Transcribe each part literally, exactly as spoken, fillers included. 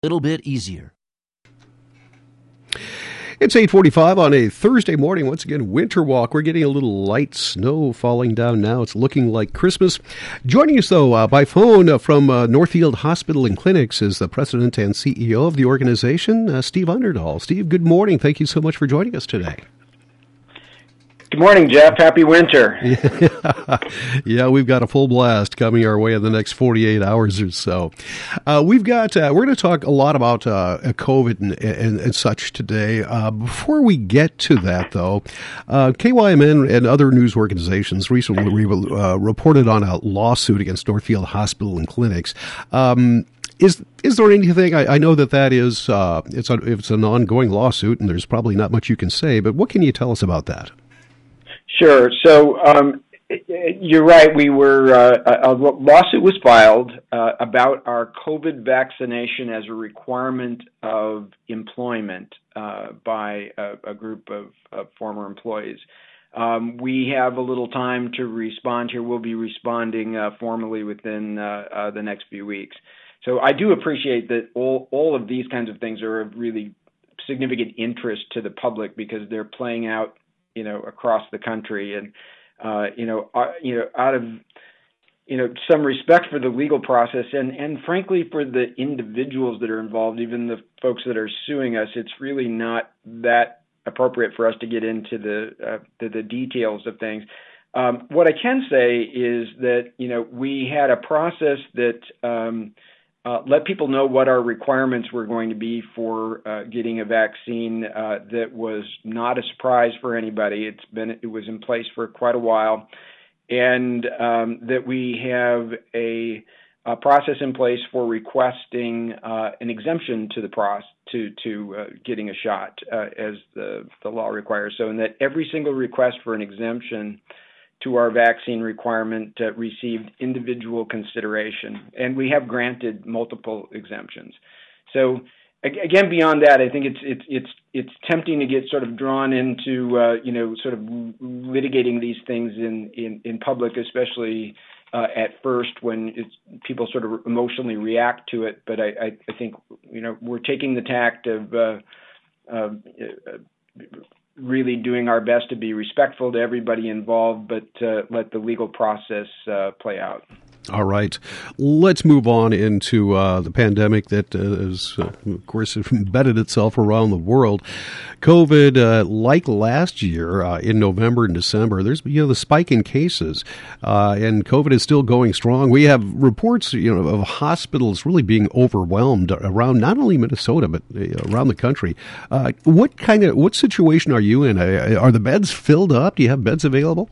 little bit easier. It's eight forty-five on a Thursday morning. Once again, Winter Walk. We're getting a little light snow falling down now. It's looking like Christmas. Joining us, though, uh, by phone uh, from uh, Northfield Hospital and Clinics is the president and C E O of the organization, uh, Steve Underdahl. Steve, good morning. Thank you so much for joining us today. Good morning, Jeff. Happy winter. Yeah, yeah, we've got a full blast coming our way in the next forty-eight hours or so. Uh, we've got, uh, we're going to talk a lot about uh, COVID and, and, and such today. Uh, before we get to that, though, uh, K Y M N and other news organizations recently uh, reported on a lawsuit against Northfield Hospital and Clinics. Um, Is is there anything? I, I know that that is uh, it's a, it's an ongoing lawsuit, and there's probably not much you can say. But what can you tell us about that? Sure. So um, you're right. We were uh, a lawsuit was filed uh, about our COVID vaccination as a requirement of employment uh, by a, a group of, of former employees. Um, we have a little time to respond here. We'll be responding uh, formally within uh, uh, the next few weeks. So I do appreciate that all all of these kinds of things are of really significant interest to the public because they're playing out, you know, across the country, and uh, you know, uh, you know, out of you know some respect for the legal process, and and frankly for the individuals that are involved, even the folks that are suing us, it's really not that appropriate for us to get into the uh, the, the details of things. Um, what I can say is that you know we had a process that um, Uh, let people know what our requirements were going to be for uh, getting a vaccine uh, that was not a surprise for anybody. It's been it was in place for quite a while, and um, that we have a, a process in place for requesting uh, an exemption to the process to to uh, getting a shot uh, as the the law requires. So, in that every single request for an exemption to our vaccine requirement uh, received individual consideration, and we have granted multiple exemptions. So again, beyond that, I think it's it's it's it's tempting to get sort of drawn into uh, you know sort of litigating these things in in, in public, especially uh, at first when it's, people sort of emotionally react to it. But I, I, I think you know we're taking the tact of uh, uh, uh, really doing our best to be respectful to everybody involved, but uh, let the legal process uh, play out. All right. Let's move on into uh, the pandemic that uh, has, uh, of course, embedded itself around the world. COVID, uh, like last year uh, in November and December, there's you know the spike in cases, uh, and COVID is still going strong. We have reports, you know, of hospitals really being overwhelmed around not only Minnesota but around the country. Uh, what kind of what situation are you in? Are the beds filled up? Do you have beds available?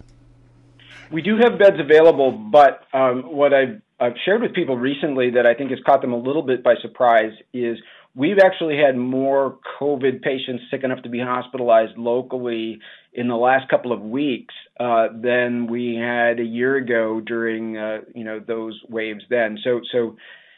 We do have beds available, but um, what I've, I've shared with people recently that I think has caught them a little bit by surprise is we've actually had more COVID patients sick enough to be hospitalized locally in the last couple of weeks uh, than we had a year ago during uh, you know those waves then. So so.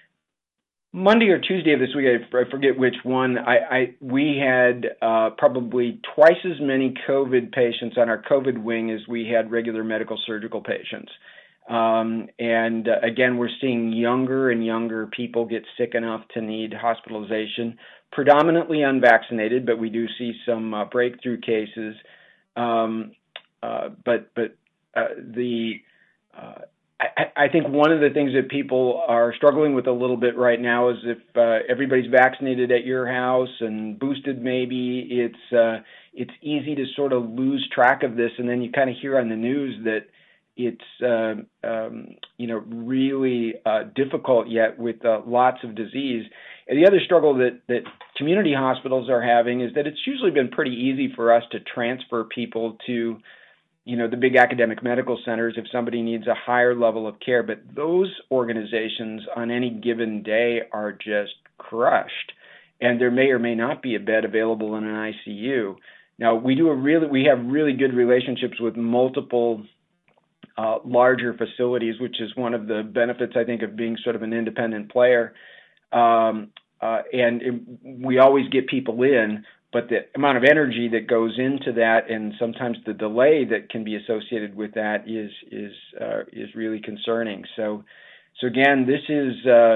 Monday or Tuesday of this week, I forget which one, I, I we had uh, probably twice as many COVID patients on our COVID wing as we had regular medical surgical patients. Um, and uh, again, we're seeing younger and younger people get sick enough to need hospitalization, predominantly unvaccinated, but we do see some uh, breakthrough cases. Um, uh, but but uh, the uh, I, I think one of the things that people are struggling with a little bit right now is if uh, everybody's vaccinated at your house and boosted maybe, it's uh, it's easy to sort of lose track of this, and then you kind of hear on the news that it's uh, um, you know really uh, difficult yet with uh, lots of disease. And the other struggle that, that community hospitals are having is that it's usually been pretty easy for us to transfer people to you know, the big academic medical centers if somebody needs a higher level of care. But those organizations on any given day are just crushed. And there may or may not be a bed available in an I C U. Now, we do a really, we have really good relationships with multiple uh, larger facilities, which is one of the benefits, I think, of being sort of an independent player. Um, uh, and it, we always get people in, but the amount of energy that goes into that, and sometimes the delay that can be associated with that, is is uh, is really concerning. So, so again, this is uh,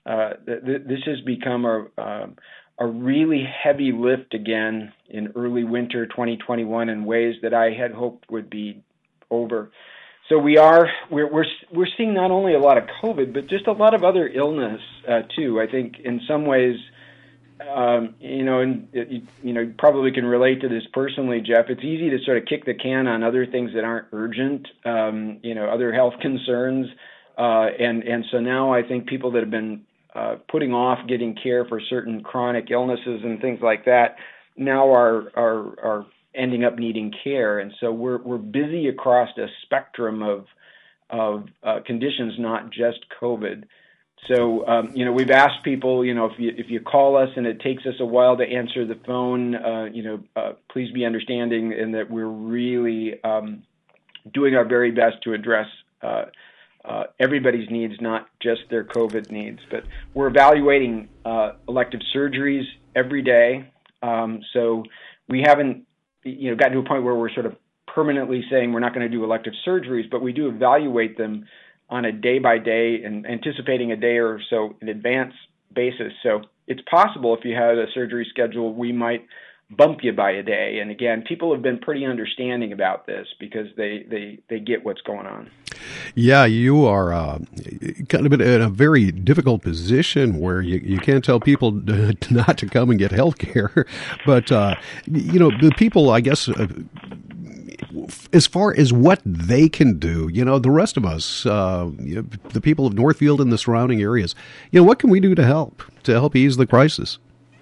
uh, th- th- this has become a um, a really heavy lift again in early winter twenty twenty-one in ways that I had hoped would be over. So we are we're we're we're seeing not only a lot of COVID, but just a lot of other illness uh, too. I think in some ways, um, you know, and you, you know, you probably can relate to this personally, Jeff. It's easy to sort of kick the can on other things that aren't urgent, um, you know, other health concerns, uh, and and so now I think people that have been uh, putting off getting care for certain chronic illnesses and things like that now are are are ending up needing care, and so we're we're busy across a spectrum of of uh, conditions, not just COVID. So um, you know, we've asked people, you know, if you if you call us and it takes us a while to answer the phone, uh, you know, uh, please be understanding in that we're really um, doing our very best to address uh, uh, everybody's needs, not just their COVID needs. But we're evaluating uh, elective surgeries every day. Um, so we haven't, you know, gotten to a point where we're sort of permanently saying we're not going to do elective surgeries, but we do evaluate them on a day-by-day and anticipating a day or so in advance basis. So it's possible if you had a surgery schedule, we might bump you by a day. And again, people have been pretty understanding about this because they, they, they get what's going on. Yeah, you are uh, kind of in a very difficult position where you, you can't tell people not to come and get health care. But, uh, you know, the people, I guess, uh, as far as what they can do, you know, the rest of us, uh, you know, the people of Northfield and the surrounding areas, you know, what can we do to help, to help ease the crisis?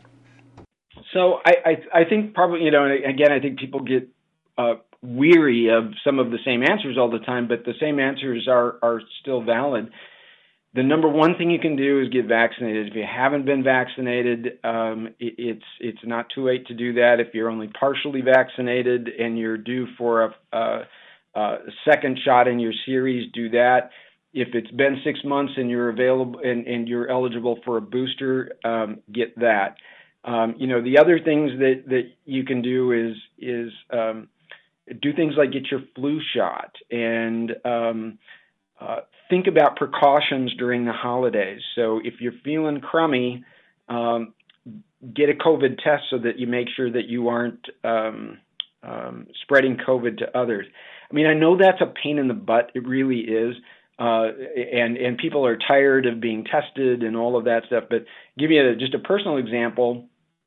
So I, I, I think probably, you know, and again, I think people get uh, weary of some of the same answers all the time, but the same answers are, are still valid. The number one thing you can do is get vaccinated. If you haven't been vaccinated, um, it, it's it's not too late to do that. If you're only partially vaccinated and you're due for a, a, a second shot in your series, do that. If it's been six months and you're available and, and you're eligible for a booster, um, get that. Um, you know, the other things that, that you can do is is um, do things like get your flu shot and um, uh, think about precautions during the holidays. So if you're feeling crummy, um, get a COVID test so that you make sure that you aren't um, um, spreading COVID to others. I mean, I know that's a pain in the butt. It really is. Uh, and, and people are tired of being tested and all of that stuff. But give you a, just a personal example.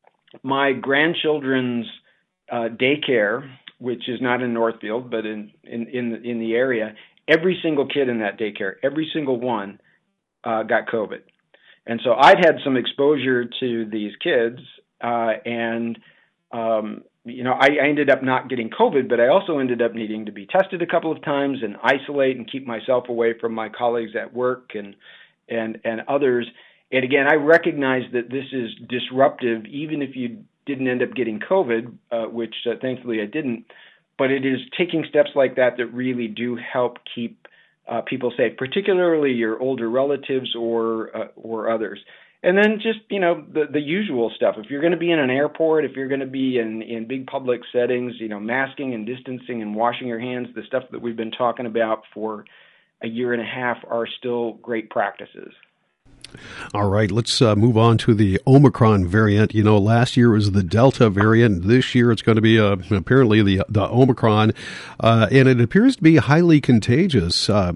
My grandchildren's uh, daycare, which is not in Northfield, but in, in, in, the, in the area, every single kid in that daycare, every single one uh, got COVID. And so I'd had some exposure to these kids, uh, and um, you know, I, I ended up not getting COVID, but I also ended up needing to be tested a couple of times and isolate and keep myself away from my colleagues at work and and and others. And again, I recognize that this is disruptive, even if you didn't end up getting COVID, uh, which uh, thankfully I didn't. But it is taking steps like that that really do help keep uh, people safe, particularly your older relatives or uh, or others. And then just, you know, the, the usual stuff. If you're going to be in an airport, if you're going to be in, in big public settings, you know, masking and distancing and washing your hands, the stuff that we've been talking about for a year and a half are still great practices. All right, let's uh, move on to the Omicron variant. You know, last year was the Delta variant. This year it's going to be uh, apparently the the Omicron, uh, and it appears to be highly contagious. Uh,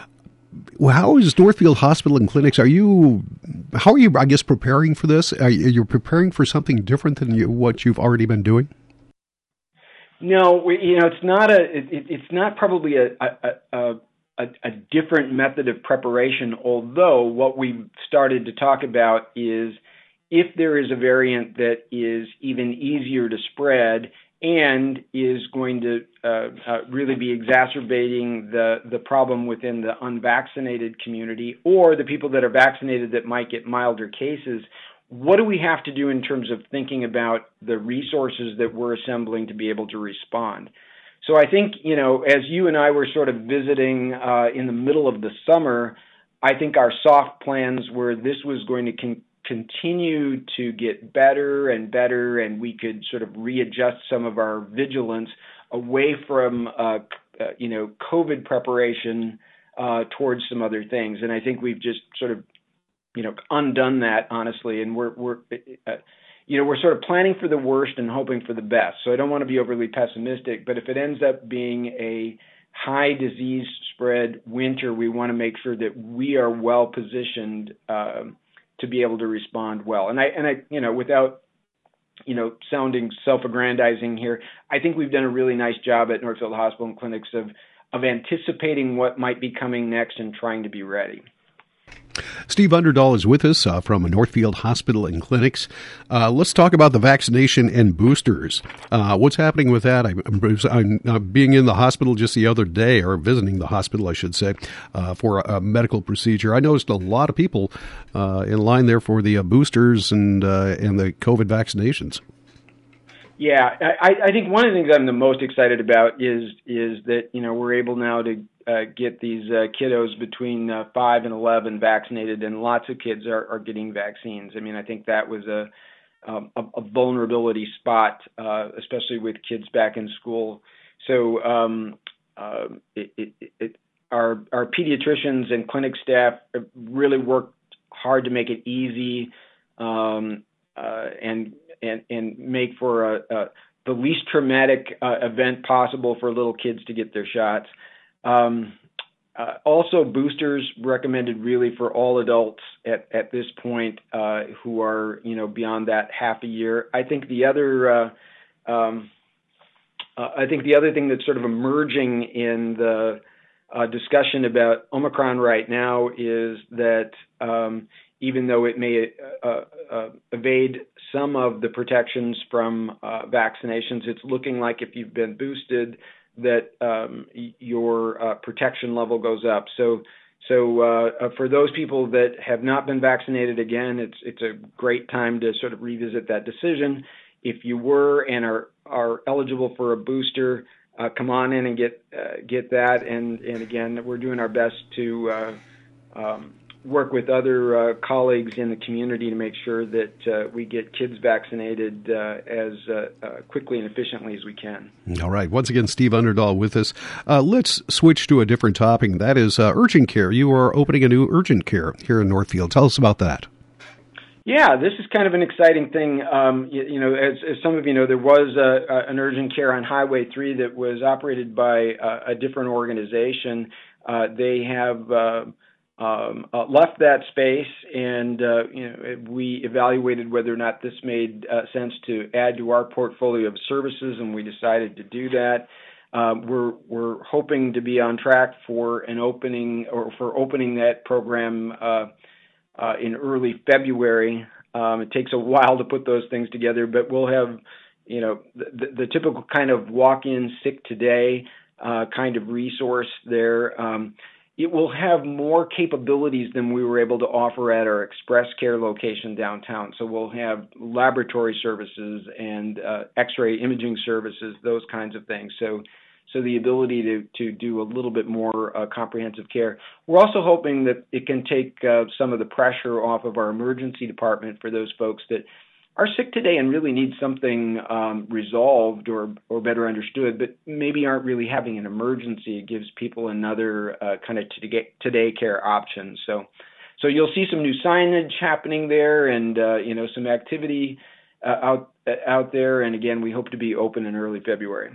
how is Northfield Hospital and Clinics? Are you, how are you, I guess, preparing for this? Are you you're preparing for something different than you, what you've already been doing? No, we, you know, it's not a, it, it's not probably a, a, a A, a different method of preparation, although what we've started to talk about is if there is a variant that is even easier to spread and is going to uh, uh, really be exacerbating the, the problem within the unvaccinated community or the people that are vaccinated that might get milder cases, what do we have to do in terms of thinking about the resources that we're assembling to be able to respond? So I think, you know, as you and I were sort of visiting uh, in the middle of the summer, I think our soft plans were this was going to con- continue to get better and better, and we could sort of readjust some of our vigilance away from, uh, uh, you know, COVID preparation uh, towards some other things. And I think we've just sort of you know, undone that, honestly. And we're, we're, uh, you know, we're sort of planning for the worst and hoping for the best. So I don't want to be overly pessimistic, but if it ends up being a high disease spread winter, we want to make sure that we are well positioned uh, to be able to respond well. And I, and I, you know, without, you know, sounding self-aggrandizing here, I think we've done a really nice job at Northfield Hospital and Clinics of, of anticipating what might be coming next and trying to be ready. Steve Underdahl is with us uh, from Northfield Hospital and Clinics. Uh, let's talk about the vaccination and boosters. Uh, what's happening with that? I, I'm, I'm being in the hospital just the other day, or visiting the hospital, I should say, uh, for a, a medical procedure. I noticed a lot of people uh, in line there for the uh, boosters and uh, and the COVID vaccinations. Yeah, I, I think one of the things I'm the most excited about is is that, you know, we're able now to uh, get these uh, kiddos between uh, five and eleven vaccinated, and lots of kids are, are getting vaccines. I mean, I think that was a um, a, a vulnerability spot, uh, especially with kids back in school. So um, uh, it, it, it, our our pediatricians and clinic staff really worked hard to make it easy um, uh, and and and make for a, a the least traumatic uh, event possible for little kids to get their shots. Um, uh, also, boosters recommended really for all adults at, at this point uh, who are, you know, beyond that half a year. I think the other uh, um, uh, I think the other thing that's sort of emerging in the uh, discussion about Omicron right now is that um, even though it may uh, uh, evade some of the protections from uh, vaccinations, it's looking like if you've been boosted, that um, your uh, protection level goes up. So, so uh, for those people that have not been vaccinated, again, it's it's a great time to sort of revisit that decision. If you were and are are eligible for a booster, uh, come on in and get uh, get that. And and again, we're doing our best to uh, um, work with other uh, colleagues in the community to make sure that uh, we get kids vaccinated uh, as uh, uh, quickly and efficiently as we can. All right. Once again, Steve Underdahl with us. Uh, let's switch to a different topic. That is uh, urgent care. You are opening a new urgent care here in Northfield. Tell us about that. Yeah, this is kind of an exciting thing. Um, you, you know, as, as some of you know, there was a, a, an urgent care on Highway three that was operated by a, a different organization. Uh, they have uh, Um, uh, left that space, and uh, you know, we evaluated whether or not this made uh, sense to add to our portfolio of services, and we decided to do that. Uh, we're we're hoping to be on track for an opening or for opening that program uh, uh, in early February. Um, it takes a while to put those things together, but we'll have, you know, the, the typical kind of walk-in sick today uh, kind of resource there. Um, It will have more capabilities than we were able to offer at our Express Care location downtown. So we'll have laboratory services and uh, X-ray imaging services, those kinds of things. So, so the ability to to do a little bit more uh, comprehensive care. We're also hoping that it can take uh, some of the pressure off of our emergency department for those folks that are sick today and really need something um, resolved or or better understood, but maybe aren't really having an emergency. It gives people another uh, kind of today, today care option. So, so you'll see some new signage happening there, and uh, you know, some activity uh, out out there. And again, we hope to be open in early February.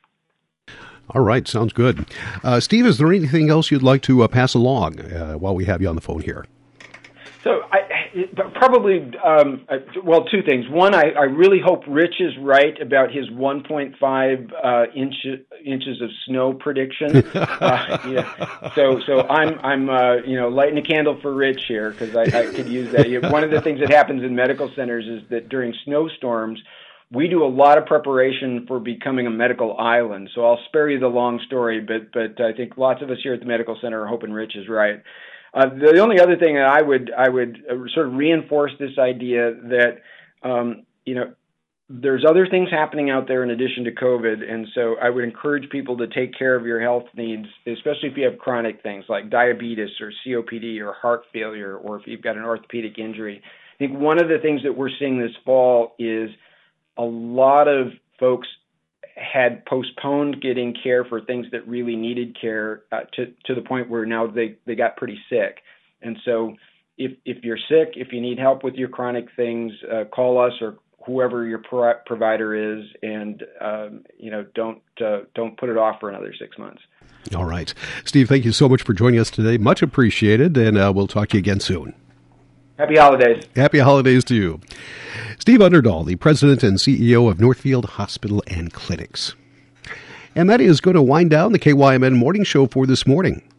All right, sounds good. Uh, Steve, is there anything else you'd like to uh, pass along uh, while we have you on the phone here? So I, probably, um, well, two things. One, I, I really hope Rich is right about his one point five uh, inch, inches of snow prediction. uh, yeah. So, so I'm, I'm, uh, you know, lighting a candle for Rich here because I, I could use that. One of the things that happens in medical centers is that during snowstorms, we do a lot of preparation for becoming a medical island. So I'll spare you the long story, but but I think lots of us here at the medical center are hoping Rich is right. Uh, the only other thing that I would I would sort of reinforce this idea that um, you know there's other things happening out there in addition to COVID, and so I would encourage people to take care of your health needs, especially if you have chronic things like diabetes or C O P D or heart failure, or if you've got an orthopedic injury. I think one of the things that we're seeing this fall is a lot of folks had postponed getting care for things that really needed care uh, to to the point where now they, they got pretty sick. And so if if you're sick, if you need help with your chronic things, uh, call us or whoever your pro- provider is, and um, you know, don't uh, don't put it off for another six months. All right, Steve, thank you so much for joining us today. Much appreciated, and uh, we'll talk to you again soon. Happy holidays. Happy holidays to you. Steve Underdahl, the president and C E O of Northfield Hospital and Clinics. And that is going to wind down the K Y M N Morning Show for this morning.